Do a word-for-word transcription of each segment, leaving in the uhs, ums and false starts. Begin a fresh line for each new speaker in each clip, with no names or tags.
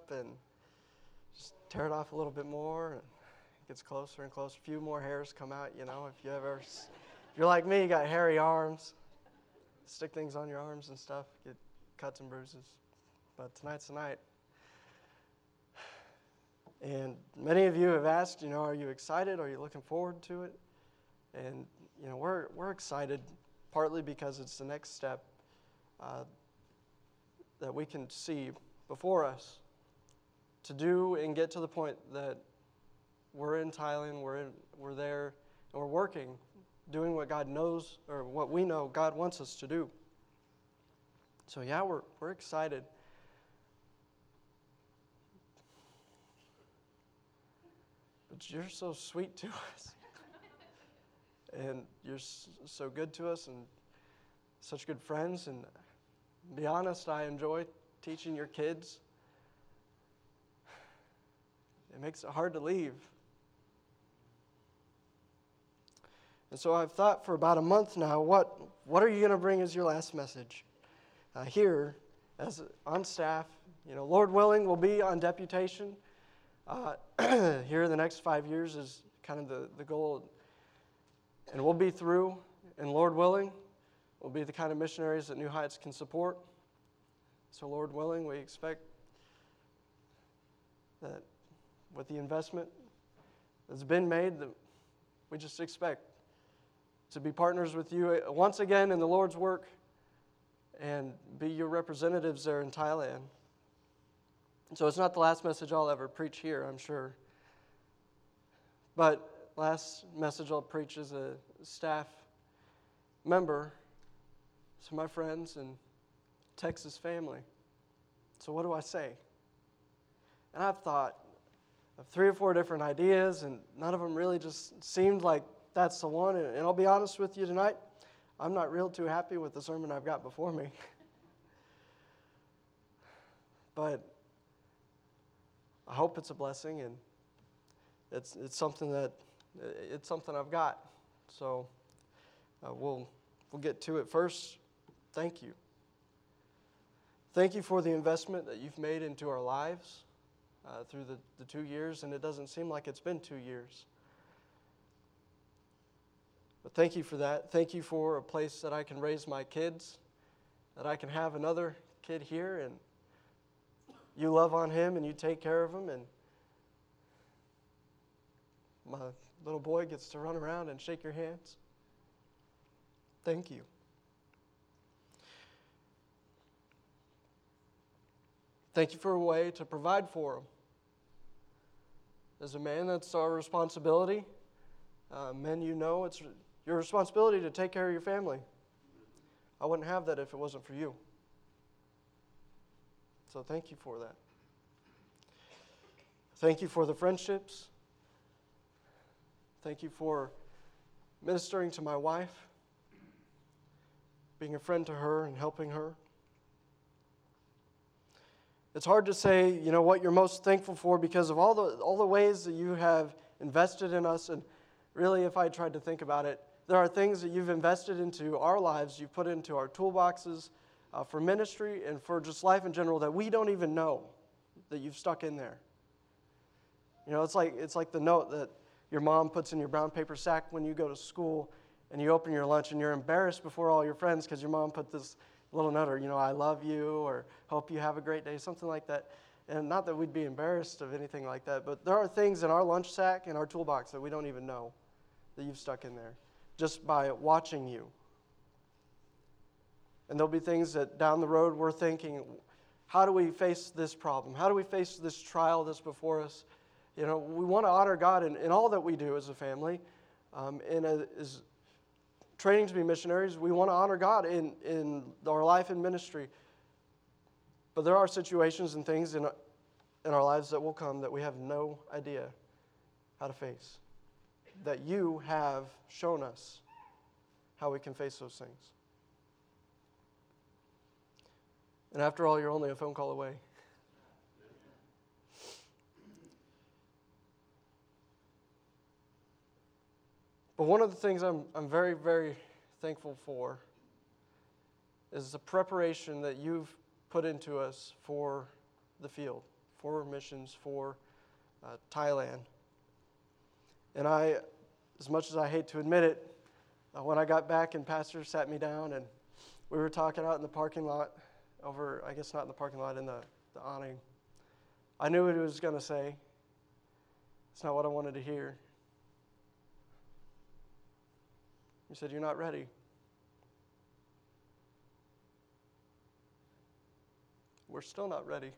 up and just tear it off a little bit more. And it gets closer and closer. A few more hairs come out, you know. If you ever, if you're like me, you got hairy arms. Stick things on your arms and stuff. Get cuts and bruises. But tonight's the night. And many of you have asked, you know, are you excited? Are you looking forward to it? And, you know, we're we're excited partly because it's the next step uh, that we can see before us to do and get to the point that we're in Thailand, we're in, we're there, and we're working, doing what God knows, or what we know God wants us to do. So yeah, we're we're excited. But you're so sweet to us. And you're so good to us and such good friends. And to be honest, I enjoy teaching your kids. It makes it hard to leave. And so I've thought for about a month now, what, what are you going to bring as your last message? Uh, here, as on staff, you know, Lord willing, we'll be on deputation. Uh, here in the next five years is kind of the, the goal. And we'll be through, and Lord willing, we'll be the kind of missionaries that New Heights can support. So Lord willing, we expect that with the investment that's been made, that we just expect to be partners with you once again in the Lord's work and be your representatives there in Thailand. So it's not the last message I'll ever preach here, I'm sure. But last message I'll preach as a staff member to my friends and Texas family. So what do I say? And I've thought of three or four different ideas, and none of them really just seemed like that's the one. And I'll be honest with you tonight, I'm not real too happy with the sermon I've got before me. But I hope it's a blessing, and it's it's something that it's something I've got. So uh, we'll we'll get to it first. Thank you. Thank you for the investment that you've made into our lives uh, through the, the two years, and it doesn't seem like it's been two years. But thank you for that. Thank you for a place that I can raise my kids, that I can have another kid here, and you love on him and you take care of him, and my little boy gets to run around and shake your hands. Thank you. Thank you for a way to provide for him. As a man, that's our responsibility. Uh, men, you know, it's your responsibility to take care of your family. I wouldn't have that if it wasn't for you. So thank you for that. Thank you for the friendships. Thank you for ministering to my wife, being a friend to her and helping her. It's hard to say, you know, what you're most thankful for because of all the all the ways that you have invested in us. And really, if I tried to think about it, there are things that you've invested into our lives, you've put into our toolboxes uh, for ministry and for just life in general that we don't even know that you've stuck in there. You know, it's like it's like the note that your mom puts in your brown paper sack when you go to school and you open your lunch and you're embarrassed before all your friends because your mom put this little note, or, you know, I love you, or hope you have a great day, something like that. And not that we'd be embarrassed of anything like that, but there are things in our lunch sack, in our toolbox, that we don't even know that you've stuck in there just by watching you. And there'll be things that down the road we're thinking, how do we face this problem? How do we face this trial that's before us? You know, we want to honor God in, in all that we do as a family. Um, and as training to be missionaries, we want to honor God in, in our life and ministry. But there are situations and things in, in our lives that will come that we have no idea how to face. That you have shown us how we can face those things. And after all, you're only a phone call away. But one of the things I'm I'm very, very thankful for is the preparation that you've put into us for the field, for missions for uh, Thailand. And I, as much as I hate to admit it, uh, when I got back and Pastor sat me down and we were talking out in the parking lot over, I guess not in the parking lot, in the, the awning, I knew what he was going to say. It's not what I wanted to hear. He said, "You're not ready." We're still not ready.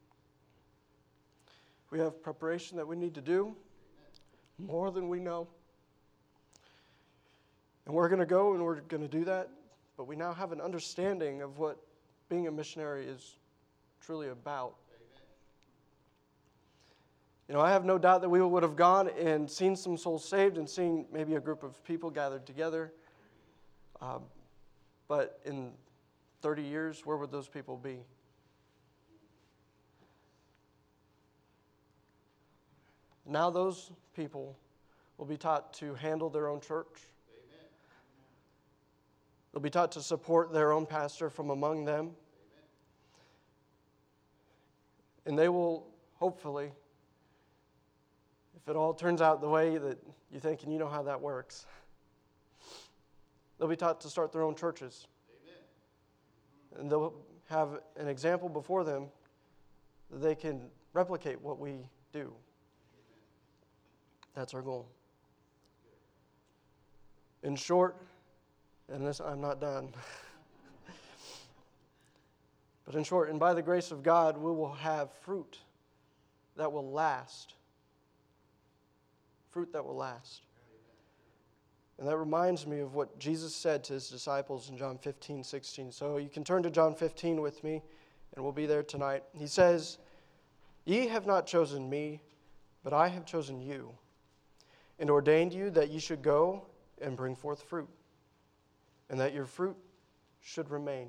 We have preparation that we need to do, more than we know. And we're going to go and we're going to do that, but we now have an understanding of what being a missionary is truly about. You know, I have no doubt that we would have gone and seen some souls saved and seen maybe a group of people gathered together. Um, but in thirty years, where would those people be? Now those people will be taught to handle their own church. Amen. They'll be taught to support their own pastor from among them. Amen. And they will, hopefully, if it all turns out the way that you think and you know how that works, they'll be taught to start their own churches. Amen. And they'll have an example before them that they can replicate what we do. That's our goal. In short, and this I'm not done, but in short, and by the grace of God, we will have fruit that will last. Fruit that will last. And that reminds me of what Jesus said to his disciples in John fifteen, sixteen. So you can turn to John fifteen with me, and we'll be there tonight. He says, "Ye have not chosen me, but I have chosen you, and ordained you that ye should go and bring forth fruit, and that your fruit should remain.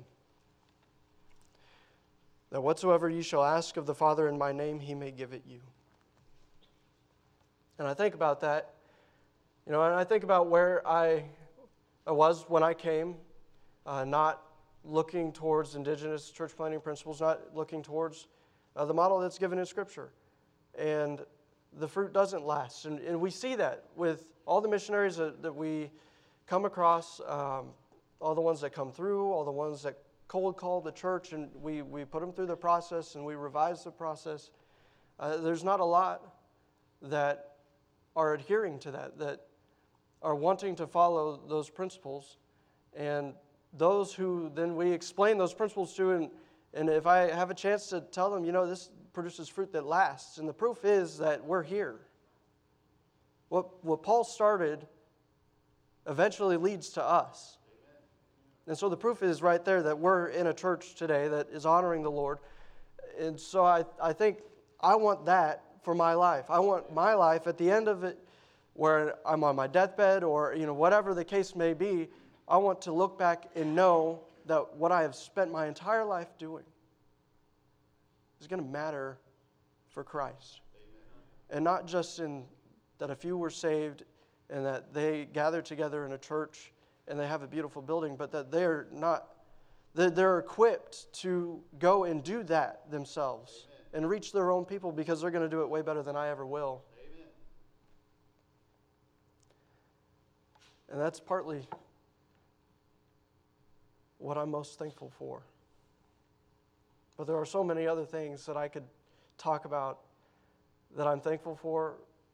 That whatsoever ye shall ask of the Father in my name, he may give it you." And I think about that, you know, and I think about where I, I was when I came, uh, not looking towards indigenous church planting principles, not looking towards uh, the model that's given in Scripture. And the fruit doesn't last. And, and we see that with all the missionaries that, that we come across, um, all the ones that come through, all the ones that cold call the church, and we, we put them through the process and we revise the process. Uh, there's not a lot that are adhering to that, that are wanting to follow those principles. And those who then we explain those principles to, and, and if I have a chance to tell them, you know, this produces fruit that lasts. And the proof is that we're here. What, what Paul started eventually leads to us. Amen. And so the proof is right there that we're in a church today that is honoring the Lord. And so I, I think I want that for my life. I want my life at the end of it, where I'm on my deathbed or, you know, whatever the case may be, I want to look back and know that what I have spent my entire life doing is going to matter for Christ. Amen. And not just in that a few were saved and that they gather together in a church and they have a beautiful building, but that they're not, they're equipped to go and do that themselves. Amen. And reach their own people, because they're going to do it way better than I ever will. Amen. And that's partly what I'm most thankful for. But there are so many other things that I could talk about that I'm thankful for.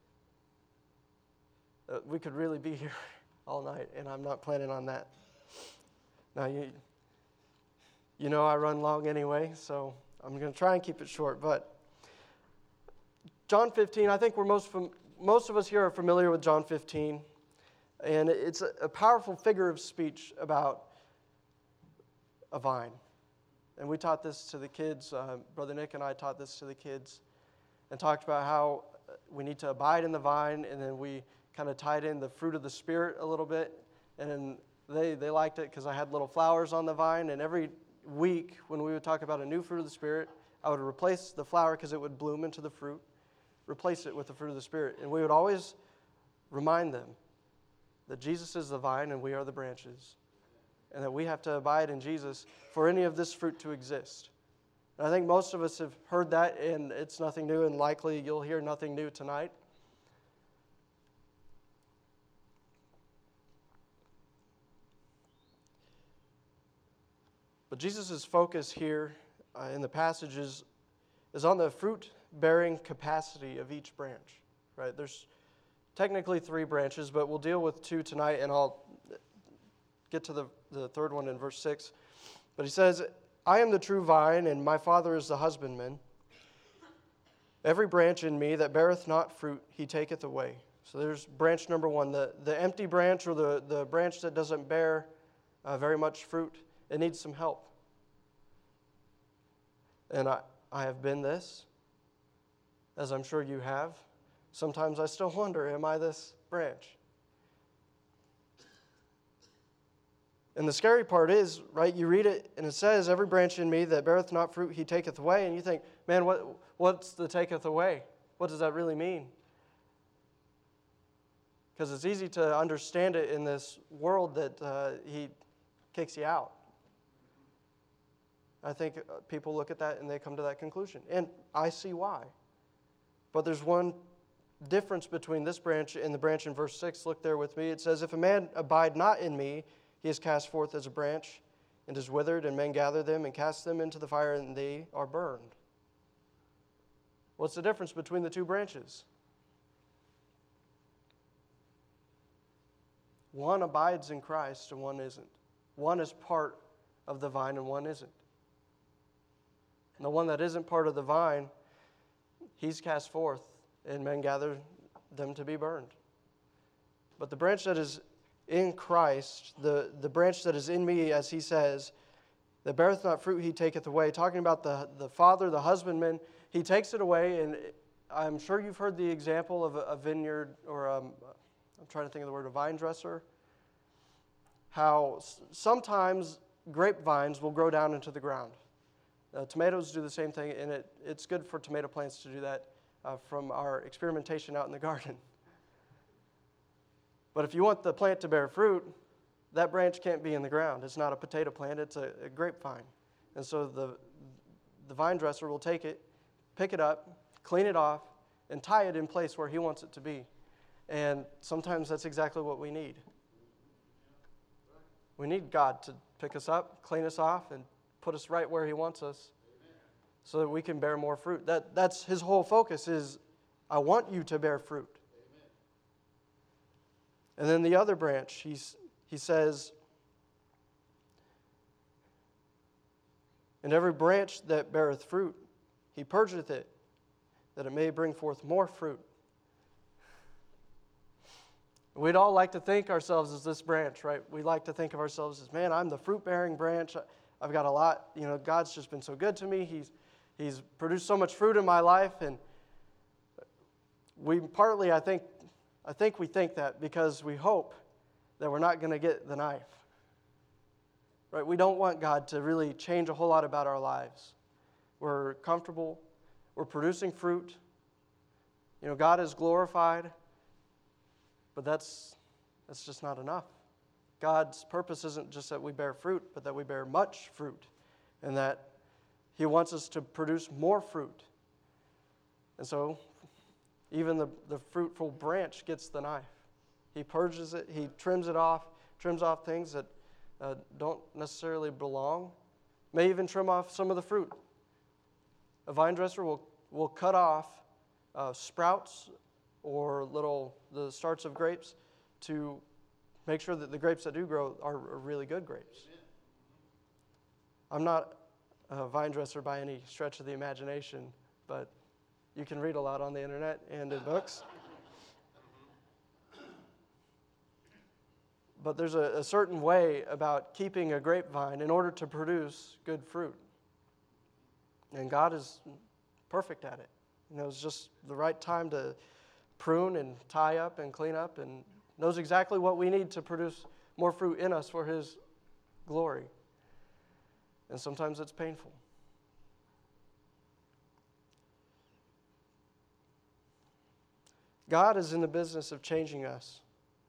Uh, we could really be here all night, and I'm not planning on that. Now, you, you know I run long anyway, so I'm going to try and keep it short. But John fifteen, I think we're most fam- most of us here are familiar with John fifteen, and it's a, a powerful figure of speech about a vine. And we taught this to the kids. Uh, Brother Nick and I taught this to the kids and talked about how we need to abide in the vine, and then we kind of tied in the fruit of the Spirit a little bit. And then they, they liked it because I had little flowers on the vine, and every week when we would talk about a new fruit of the Spirit, I would replace the flower because it would bloom into the fruit, replace it with the fruit of the Spirit. And we would always remind them that Jesus is the vine and we are the branches, and that we have to abide in Jesus for any of this fruit to exist. And I think most of us have heard that, and it's nothing new, and likely you'll hear nothing new tonight. But Jesus' focus here uh, in the passage is, is on the fruit-bearing capacity of each branch. Right? There's technically three branches, but we'll deal with two tonight, and I'll get to the, the third one in verse six. But he says, I am the true vine, and my Father is the husbandman. Every branch in me that beareth not fruit, he taketh away. So there's branch number one, the, the empty branch, or the, the branch that doesn't bear uh, very much fruit. It needs some help. And I, I have been this, as I'm sure you have. Sometimes I still wonder, am I this branch? And the scary part is, right, you read it and it says, every branch in me that beareth not fruit, he taketh away. And you think, man, what what's the taketh away? What does that really mean? Because it's easy to understand it in this world that uh, he kicks you out. I think people look at that and they come to that conclusion. And I see why. But there's one difference between this branch and the branch in verse six. Look there with me. It says, if a man abide not in me, he is cast forth as a branch and is withered, and men gather them and cast them into the fire, and they are burned. What's the difference between the two branches? One abides in Christ and one isn't. One is part of the vine and one isn't. And the one that isn't part of the vine, he's cast forth, and men gather them to be burned. But the branch that is in Christ, the, the branch that is in me, as he says, that beareth not fruit, he taketh away. Talking about the, the father, the husbandman, he takes it away, and I'm sure you've heard the example of a, a vineyard, or um, I'm trying to think of the word, a vine dresser. How sometimes grapevines will grow down into the ground. Uh, tomatoes do the same thing, and it, it's good for tomato plants to do that uh, from our experimentation out in the garden. But if you want the plant to bear fruit, that branch can't be in the ground. It's not a potato plant, it's a, a grapevine. And so the, the vine dresser will take it, pick it up, clean it off, and tie it in place where he wants it to be. And sometimes that's exactly what we need. We need God to pick us up, clean us off, and put us right where he wants us so that we can bear more fruit. That, that's his whole focus is, I want you to bear fruit. And then the other branch, he's, he says, and every branch that beareth fruit, he purgeth it, that it may bring forth more fruit. We'd all like to think ourselves as this branch, right? We like to think of ourselves as, man, I'm the fruit-bearing branch. I've got a lot. You know, God's just been so good to me. He's, he's produced so much fruit in my life. And we partly, I think, I think we think that because we hope that we're not going to get the knife. Right? We don't want God to really change a whole lot about our lives. We're comfortable. We're producing fruit. You know, God is glorified. But that's that's just not enough. God's purpose isn't just that we bear fruit, but that we bear much fruit. And that he wants us to produce more fruit. And so even the, the fruitful branch gets the knife. He purges it. He trims it off, trims off things that uh, don't necessarily belong. May even trim off some of the fruit. A vine dresser will, will cut off uh, sprouts or little the starts of grapes to make sure that the grapes that do grow are, are really good grapes. I'm not a vine dresser by any stretch of the imagination, but you can read a lot on the internet and in books. But there's a, a certain way about keeping a grapevine in order to produce good fruit. And God is perfect at it. He knows just the right time to prune and tie up and clean up, and knows exactly what we need to produce more fruit in us for his glory. And sometimes it's painful. God is in the business of changing us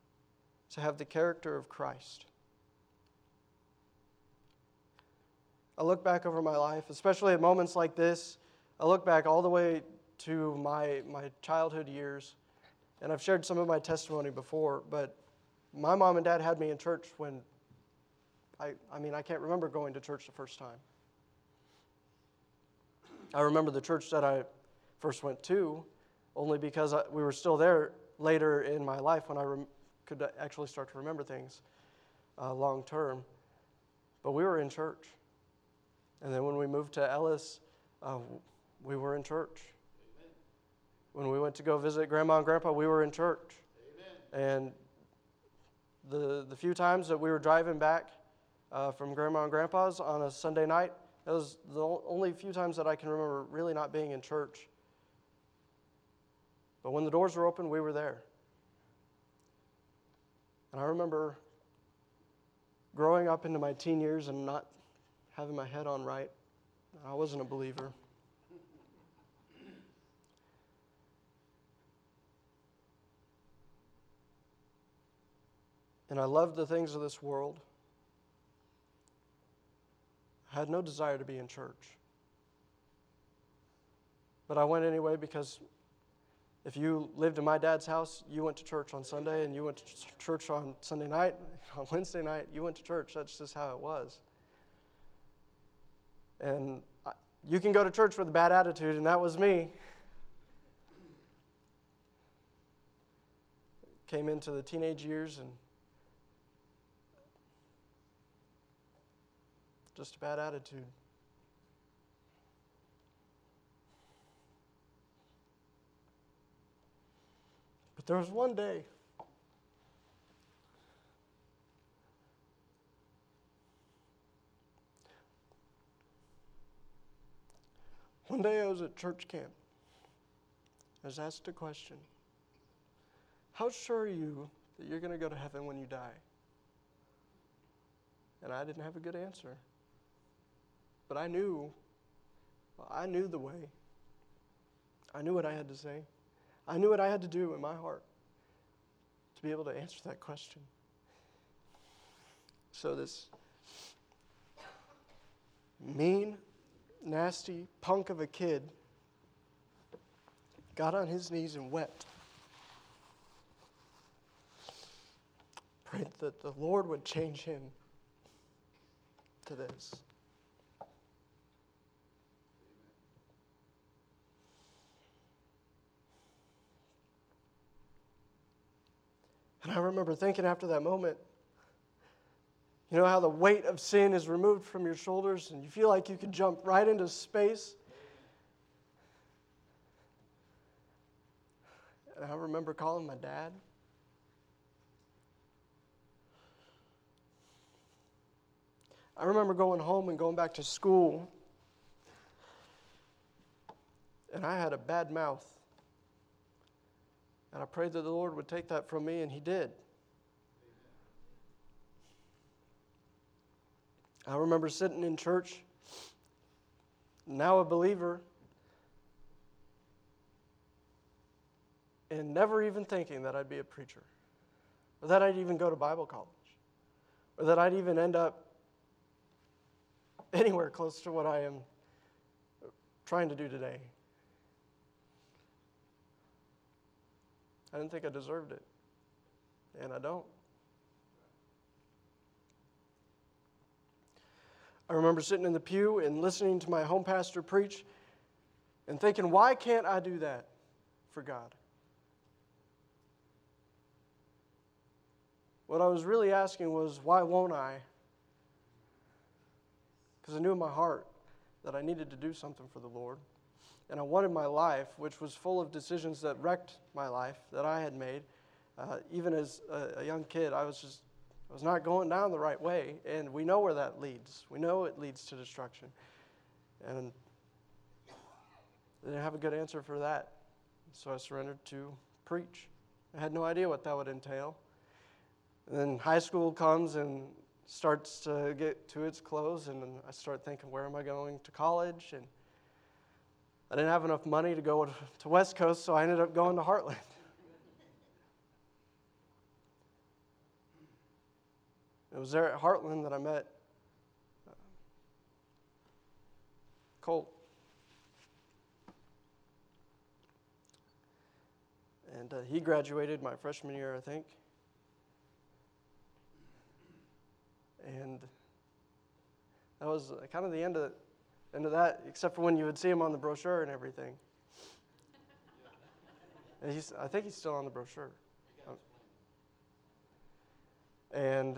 to have the character of Christ. I look back over my life, especially at moments like this. I look back all the way to my, my childhood years, and I've shared some of my testimony before, but my mom and dad had me in church when, I, I mean, I can't remember going to church the first time. I remember the church that I first went to only because I, we were still there later in my life when I rem- could actually start to remember things uh, long term. But we were in church. And then when we moved to Ellis, uh, we were in church. Amen. When we went to go visit Grandma and Grandpa, we were in church. Amen. And the the few times that we were driving back uh, from Grandma and Grandpa's on a Sunday night, that was the only few times that I can remember really not being in church. But when the doors were open, we were there. And I remember growing up into my teen years and not having my head on right. I wasn't a believer. And I loved the things of this world. I had no desire to be in church. But I went anyway because if you lived in my dad's house, you went to church on Sunday, and you went to church on Sunday night. On Wednesday night, you went to church. That's just how it was. And you can go to church with a bad attitude, and that was me. Came into the teenage years and just a bad attitude. But there was one day One day I was at church camp. I was asked a question. How sure are you that you're going to go to heaven when you die? And I didn't have a good answer. But I knew, well, I knew the way. I knew what I had to say. I knew what I had to do in my heart to be able to answer that question. So this mean, nasty punk of a kid got on his knees and wept. Prayed that the Lord would change him to this. And I remember thinking after that moment, you know how the weight of sin is removed from your shoulders and you feel like you could jump right into space? And I remember calling my dad. I remember going home and going back to school, and I had a bad mouth. And I prayed that the Lord would take that from me, and He did. I remember sitting in church, now a believer, and never even thinking that I'd be a preacher, or that I'd even go to Bible college, or that I'd even end up anywhere close to what I am trying to do today. I didn't think I deserved it, and I don't. I remember sitting in the pew and listening to my home pastor preach and thinking, why can't I do that for God? What I was really asking was, why won't I? Because I knew in my heart that I needed to do something for the Lord. And I wanted my life, which was full of decisions that wrecked my life, that I had made. Uh, even as a, a young kid, I was just, I was not going down the right way. And we know where that leads. We know it leads to destruction. And I didn't have a good answer for that. So I surrendered to preach. I had no idea what that would entail. And then high school comes and starts to get to its close, and I start thinking, where am I going to college? And I didn't have enough money to go to West Coast, so I ended up going to Heartland. It was there at Heartland that I met Colt. And uh, he graduated my freshman year, I think. And that was kind of the end of, end of that, except for when you would see him on the brochure and everything. And he's, I think he's still on the brochure. And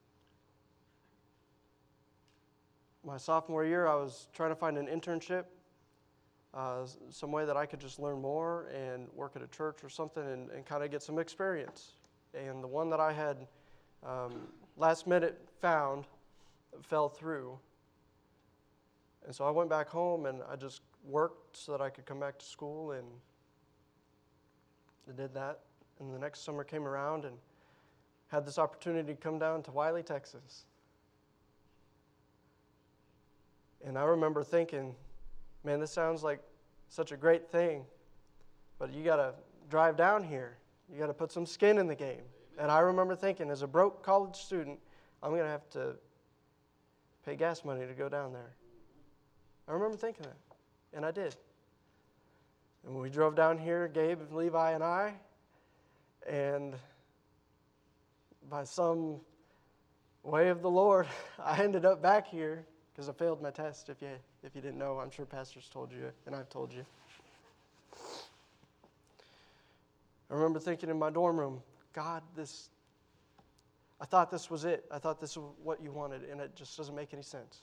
my sophomore year, I was trying to find an internship, uh, some way that I could just learn more and work at a church or something and, and kind of get some experience. And the one that I had um, last minute found fell through. And so I went back home and I just worked so that I could come back to school, and I did that. And the next summer came around and had this opportunity to come down to Wiley, Texas. And I remember thinking, man, this sounds like such a great thing, but you got to drive down here. You got to put some skin in the game. And I remember thinking, as a broke college student, I'm going to have to pay gas money to go down there. I remember thinking that, and I did. And we drove down here, Gabe, Levi, and I, and by some way of the Lord, I ended up back here because I failed my test. If you if you didn't know, I'm sure pastors told you, and I've told you. I remember thinking in my dorm room, God, this, I thought this was it. I thought this was what you wanted, and it just doesn't make any sense.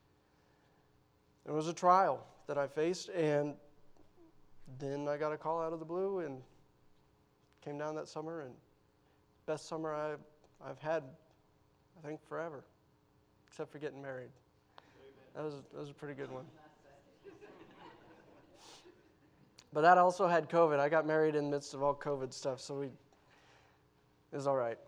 It was a trial that I faced, and then I got a call out of the blue and came down that summer, and best summer I, I've had, I think, forever, except for getting married. That was, that was a pretty good one. But that also had COVID. I got married in the midst of all COVID stuff, so we, it was all right.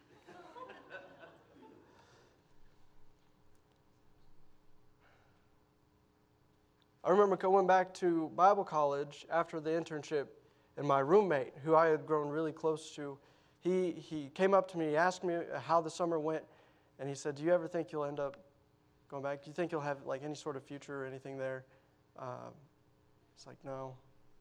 I remember going back to Bible college after the internship, and my roommate, who I had grown really close to, he, he came up to me, he asked me how the summer went, and he said, do you ever think you'll end up going back? Do you think you'll have like any sort of future or anything there? Um, it's like, no.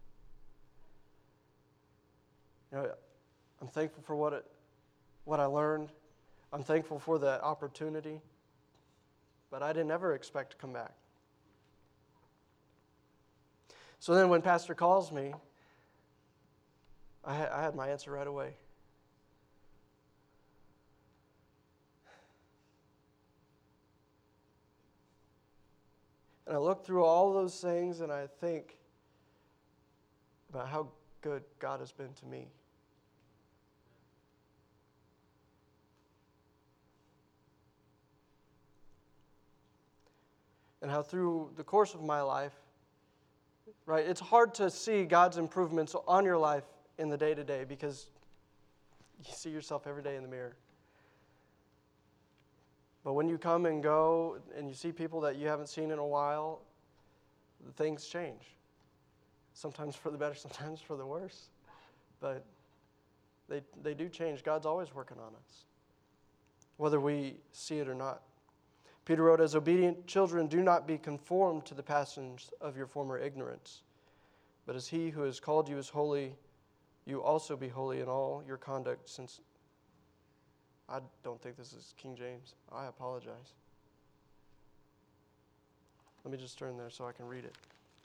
You know, I'm thankful for what it, what I learned. I'm thankful for the opportunity, but I didn't ever expect to come back. So then when Pastor calls me, I, ha- I had my answer right away. And I look through all those things and I think about how good God has been to me. And how through the course of my life, right, it's hard to see God's improvements on your life in the day-to-day because you see yourself every day in the mirror. But when you come and go and you see people that you haven't seen in a while, things change. Sometimes for the better, sometimes for the worse. But they they do change. God's always working on us, whether we see it or not. Peter wrote, as obedient children, do not be conformed to the passions of your former ignorance. But as he who has called you is holy, you also be holy in all your conduct, since I don't think this is King James. I apologize. Let me just turn there so I can read it.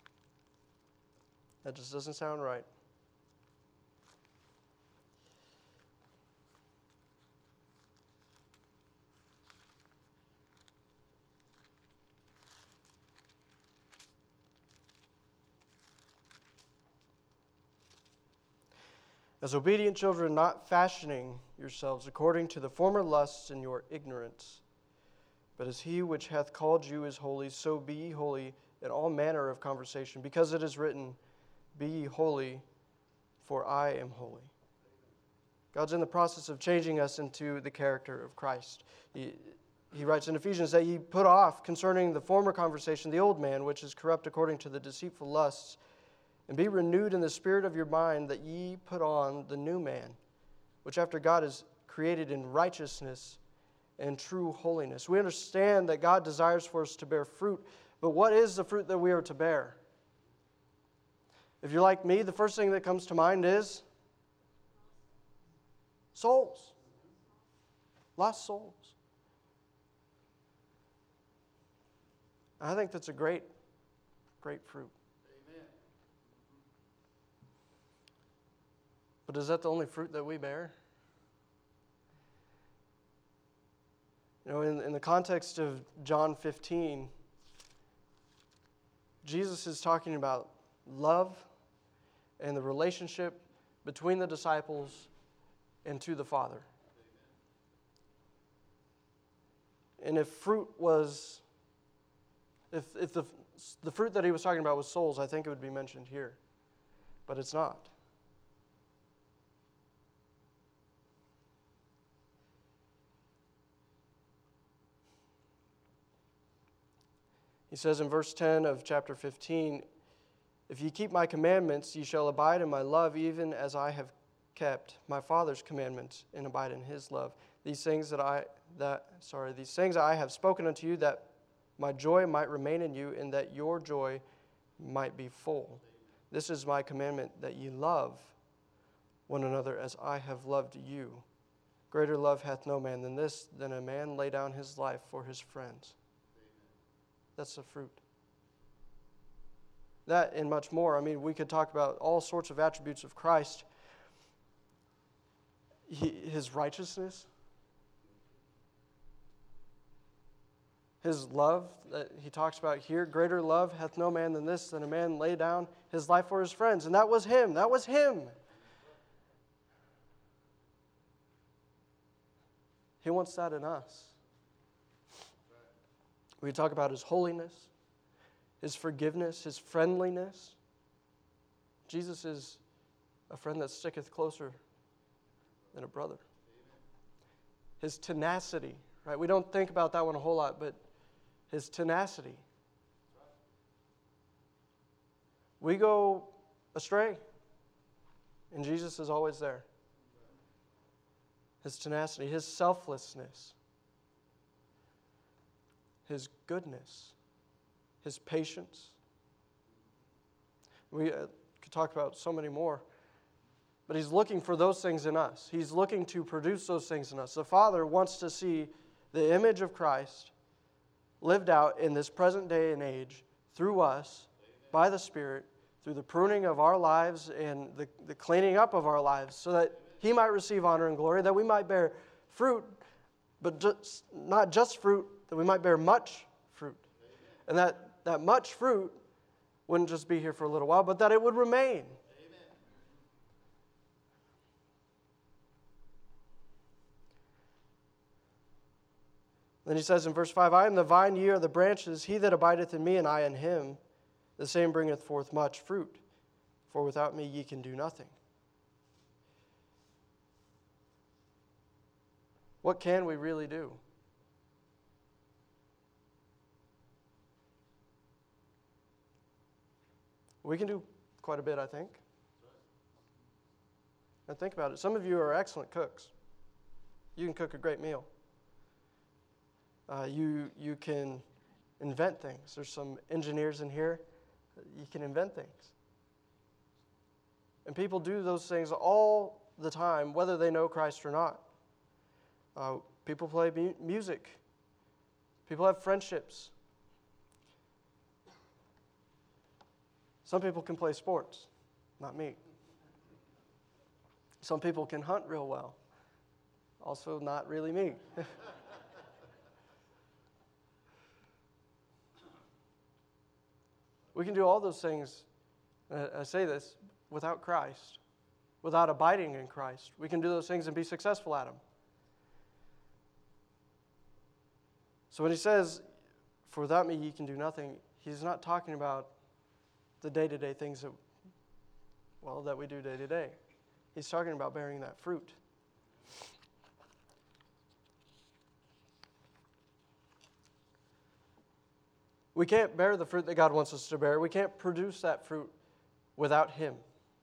That just doesn't sound right. As obedient children, not fashioning yourselves according to the former lusts in your ignorance, but as he which hath called you is holy, so be ye holy in all manner of conversation, because it is written, be ye holy, for I am holy. God's in the process of changing us into the character of Christ. He, he writes in Ephesians that ye put off concerning the former conversation the old man, which is corrupt according to the deceitful lusts, and be renewed in the spirit of your mind, that ye put on the new man, which after God is created in righteousness and true holiness. We understand that God desires for us to bear fruit, But what is the fruit that we are to bear? If you're like me, the first thing that comes to mind is souls. Lost souls. I think that's a great, great fruit. Amen. But is that the only fruit that we bear? You know, in, in the context of John fifteen, Jesus is talking about love and the relationship between the disciples and to the Father. And if fruit was, if if the the fruit that he was talking about was souls, I think it would be mentioned here. But it's not. He says in verse ten of chapter fifteen, "If ye keep my commandments, ye shall abide in my love, even as I have kept my Father's commandments and abide in his love. These things that I that sorry, these things I have spoken unto you, that my joy might remain in you, and that your joy might be full. This is my commandment, that ye love one another as I have loved you. Greater love hath no man than this, than a man lay down his life for his friends." That's the fruit. That and much more. I mean, we could talk about all sorts of attributes of Christ. He, his righteousness, his love that he talks about here. Greater love hath no man than this, than a man lay down his life for his friends. And that was him. That was him. He wants that in us. We talk about his holiness, his forgiveness, his friendliness. Jesus is a friend that sticketh closer than a brother. His tenacity, right? We don't think about that one a whole lot, but his tenacity. We go astray, and Jesus is always there. His tenacity, his selflessness, his goodness, his patience. We uh, could talk about so many more, but he's looking for those things in us. He's looking to produce those things in us. The Father wants to see the image of Christ lived out in this present day and age through us, by the Spirit, through the pruning of our lives and the, the cleaning up of our lives, so that he might receive honor and glory, that we might bear fruit, but just, not just fruit, that we might bear much fruit. And that, that much fruit wouldn't just be here for a little while, but that it would remain. Amen. Then he says in verse five, "I am the vine, ye are the branches. He that abideth in me, and I in him, the same bringeth forth much fruit. For without me ye can do nothing." What can we really do? We can do quite a bit, I think. And think about it. Some of you are excellent cooks. You can cook a great meal. Uh, you you can invent things. There's some engineers in here. You can invent things. And people do those things all the time, whether they know Christ or not. Uh, people play mu- music. People have friendships. Some people can play sports, not me. Some people can hunt real well, also not really me. We can do all those things, uh, I say this, without Christ, without abiding in Christ. We can do those things and be successful at them. So when he says, "For without me ye can do nothing," he's not talking about the day-to-day things that, well, that we do day to day. He's talking about bearing that fruit. We can't bear the fruit that God wants us to bear. We can't produce that fruit without him.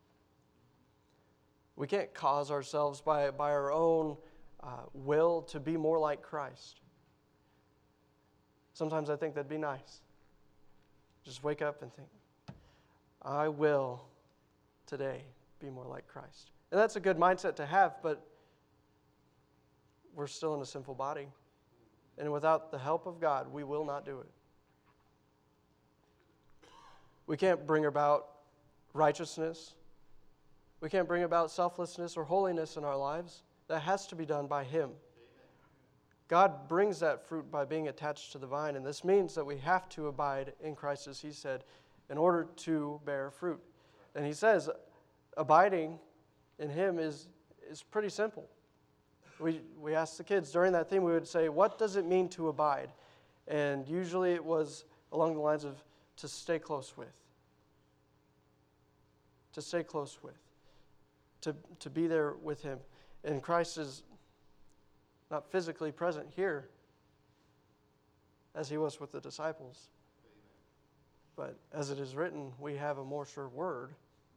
We can't cause ourselves by, by our own uh, will to be more like Christ. Sometimes I think that'd be nice. Just wake up and think, I will today be more like Christ. And that's a good mindset to have, but we're still in a sinful body. And without the help of God, we will not do it. We can't bring about righteousness. We can't bring about selflessness or holiness in our lives. That has to be done by Him. God brings that fruit by being attached to the vine, and this means that we have to abide in Christ, as He said, in order to bear fruit. And He says abiding in Him is, is pretty simple. We, we asked the kids during that theme, we would say, what does it mean to abide? And usually it was along the lines of to stay close with. To stay close with. To, to be there with Him. And Christ is not physically present here as He was with the disciples. But as it is written, we have a more sure word.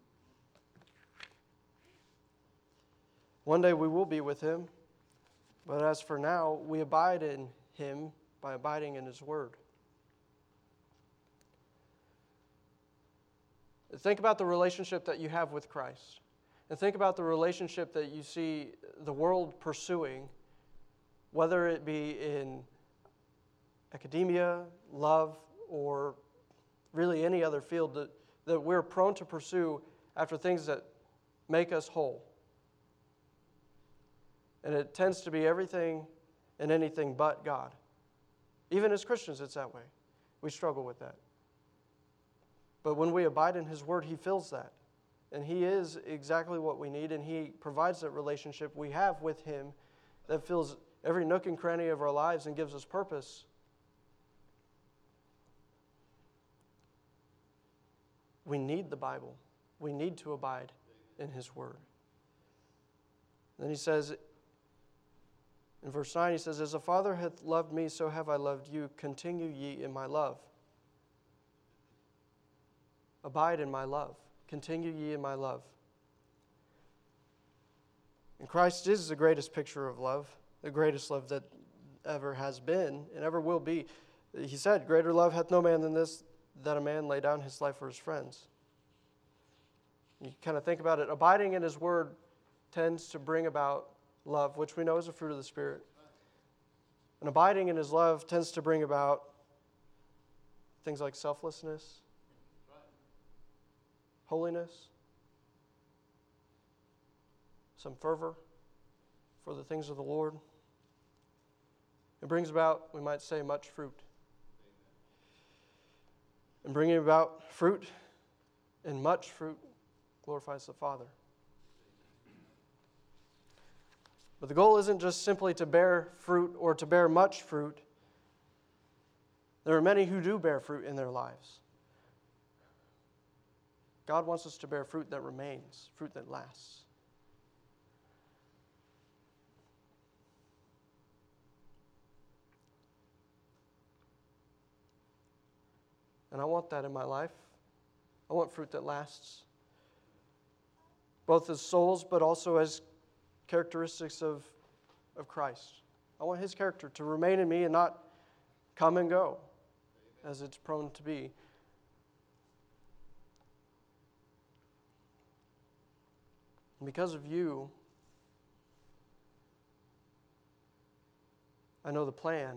One day we will be with Him. But as for now, we abide in Him by abiding in His word. Think about the relationship that you have with Christ. And think about the relationship that you see the world pursuing, whether it be in academia, love, or really any other field that, that we're prone to pursue after things that make us whole. And it tends to be everything and anything but God. Even as Christians, it's that way. We struggle with that. But when we abide in His word, He fills that. And He is exactly what we need, and He provides that relationship we have with Him that fills every nook and cranny of our lives and gives us purpose. We need the Bible. We need to abide in His word. Then He says, in verse nine, He says, as the Father hath loved me, so have I loved you. Continue ye in my love. Abide in my love. Continue ye in my love. And Christ is the greatest picture of love, the greatest love that ever has been and ever will be. He said, greater love hath no man than this, that a man lay down his life for his friends. You kind of think about it. Abiding in His word tends to bring about love, which we know is a fruit of the Spirit. And abiding in His love tends to bring about things like selflessness, holiness, some fervor for the things of the Lord. It brings about, we might say, much fruit. And bringing about fruit and much fruit glorifies the Father. But the goal isn't just simply to bear fruit or to bear much fruit. There are many who do bear fruit in their lives. God wants us to bear fruit that remains, fruit that lasts. And I want that in my life. I want fruit that lasts, both as souls, but also as characteristics of, of Christ. I want His character to remain in me and not come and go, as it's prone to be. And because of you, I know the plan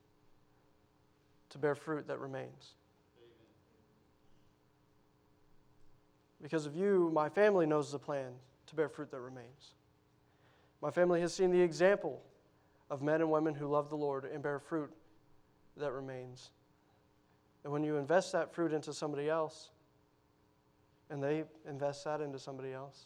to bear fruit that remains. Because of you, my family knows the plan to bear fruit that remains. My family has seen the example of men and women who love the Lord and bear fruit that remains. And when you invest that fruit into somebody else, and they invest that into somebody else,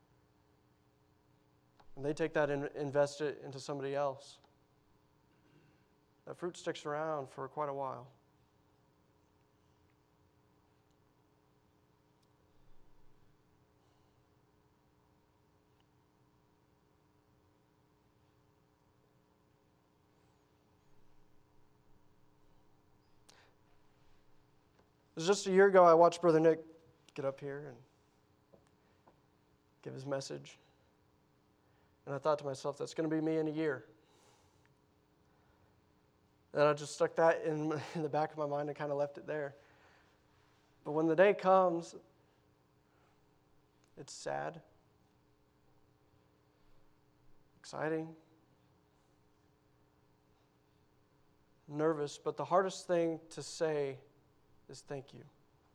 and they take that and invest it into somebody else, that fruit sticks around for quite a while. It was just a year ago I watched Brother Nick get up here and give his message. And I thought to myself, that's going to be me in a year. And I just stuck that in, in the back of my mind and kind of left it there. But when the day comes, it's sad, exciting, nervous, but the hardest thing to say is thank you.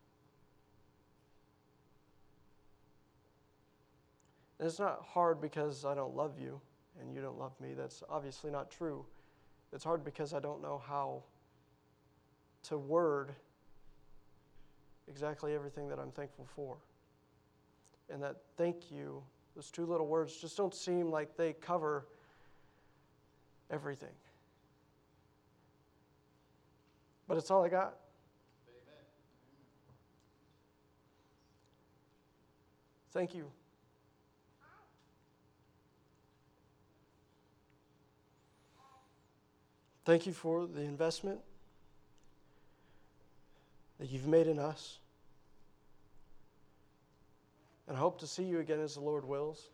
And it's not hard because I don't love you and you don't love me. That's obviously not true. It's hard because I don't know how to word exactly everything that I'm thankful for. And that thank you, those two little words, just don't seem like they cover everything. But it's all I got. Amen. Thank you. Thank you for the investment that you've made in us. And I hope to see you again as the Lord wills.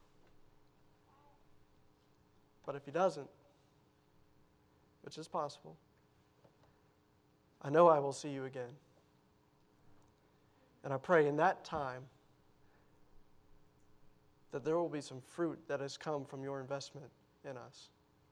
But if He doesn't, which is possible, I know I will see you again. And I pray in that time that there will be some fruit that has come from your investment in us.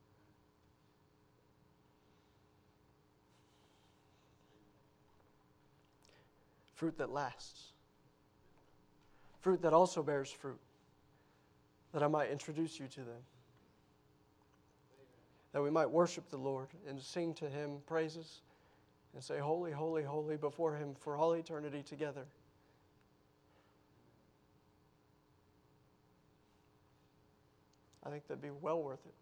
Fruit that lasts. Fruit that also bears fruit, that I might introduce you to them. That we might worship the Lord and sing to Him praises and say, holy, holy, holy before Him for all eternity together. I think that'd be well worth it.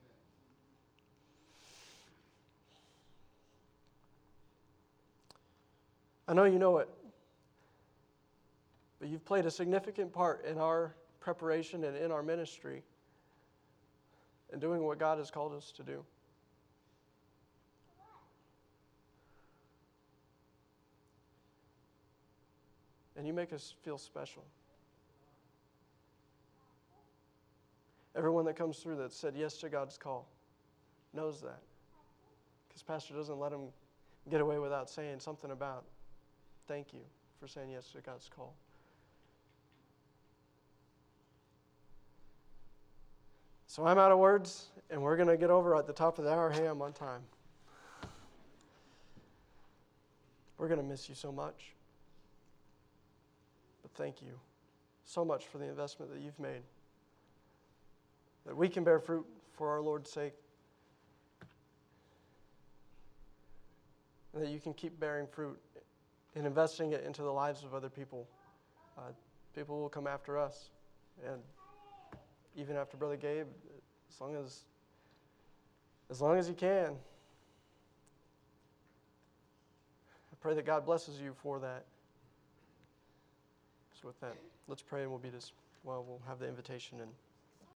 I know you know it, but you've played a significant part in our preparation and in our ministry and doing what God has called us to do. And you make us feel special. Everyone that comes through that said yes to God's call knows that. Because Pastor doesn't let them get away without saying something about thank you for saying yes to God's call. So I'm out of words, and we're going to get over at the top of the hour. Hey, I'm on time. We're going to miss you so much. But thank you so much for the investment that you've made. That we can bear fruit for our Lord's sake. And that you can keep bearing fruit and investing it into the lives of other people. Uh, people will come after us. And even after Brother Gabe, as long as, as long as he can. I pray that God blesses you for that. So with that, let's pray and we'll be dis- well, we'll have the invitation and